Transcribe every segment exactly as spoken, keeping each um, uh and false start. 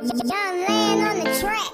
Young Land on the track.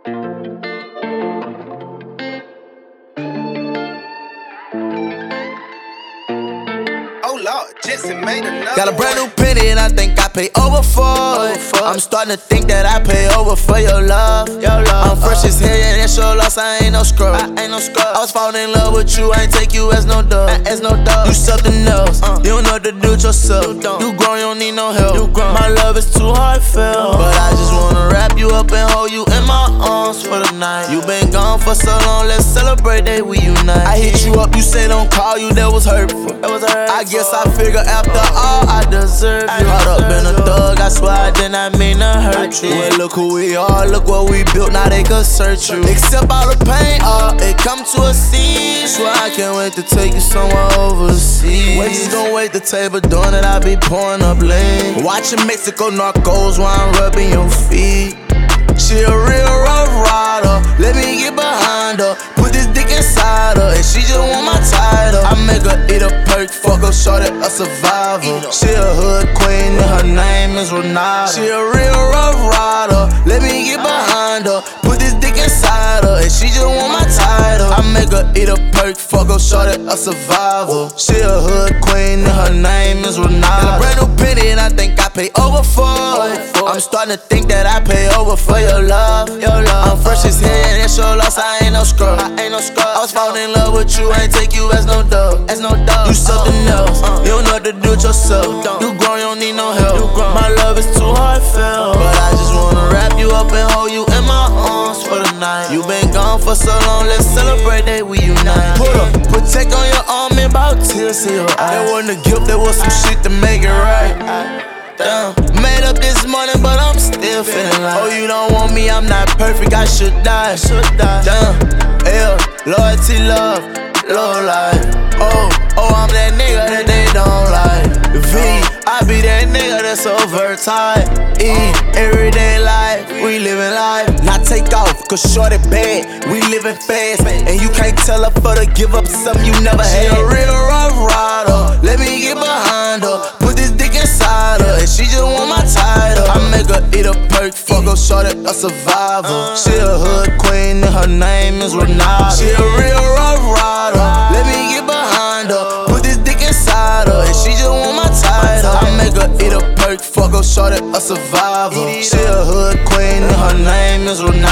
Oh Lord, Jetson made another. Got a brand new penny and I think I pay over for it. I'm starting to think that I pay over for your love. Your love. I'm fresh as hell, yeah, that's your loss. I ain't no scrub. I ain't no scrub. I was falling in love with you. I ain't take you as no dog. As no dog. You something else. Uh. You don't know what to do with yourself. You, don't. You grown, you don't need no help. You grown. My love is too heartfelt, but I just wanna wrap you up and hold you in my arms for the night. You been gone for so long, let's celebrate that we unite. I hit you up, you say don't call you, that was hurtful. That was hurtful. I guess I figure after all I deserve you. Caught up in a thug, I swear I did not mean to hurt you. Well, look who we are, look what we built, now they can search you. Except all the pain, uh, it come to a scene. Swear I can't wait to take you somewhere overseas. Wait, you gon' wait the table doing it, I be pouring up lean. Watching Mexico Narcos while I'm rubbing your feet. She a real rough rider, let me get behind her. Put this dick inside her, and she just want my title. I make her eat a perk, fuck her, shorty a survivor. She a hood queen, and her name is Renata. She a real rough rider, let me get behind her. Put this dick inside her, and she just want my title. I make her eat a perk, fuck her, shorty a survivor. She a hood queen, and her name is Renata. Got a brand new penny, and I think I pay over for it. I'm starting to think that I pay over for your love. Your love. I'm fresh as hell, and that's your loss. I ain't no scrub. I ain't no scrub. I was falling in love with you. I ain't take you as no dog. As no dog. You something else. Uh, you don't know what to do with yourself. You grown, you don't need no help. My love is too heartfelt, but I just wanna wrap you up and hold you in my arms for the night. You been gone for so long, let's celebrate that we unite. Put a protect on your arm and about tears in your eyes. That wasn't a gift, that was some shit to make it right. Damn. Made up this morning, but I'm still feeling like, oh, you don't want me, I'm not perfect, I should die. Should die. Damn. L, loyalty, love, low life. Oh, oh, I'm that nigga that they don't like. V, I be that nigga that's so versatile. E, everyday life, we living life. Not take off, cause shorty bad, we living fast. And you can't tell her for to give up something you never had. She a real rough rider, let me get behind her. Put this dick inside her, and she just want my title. I make her eat a perk, fuck her, shorty a survivor. She a hood queen, and her name is Renata. She a real rough rider, let me get behind her. Put this dick inside her, and she just want my title. I make her eat a perk, fuck her, shorty a survivor. She a hood queen, and her name is Renata.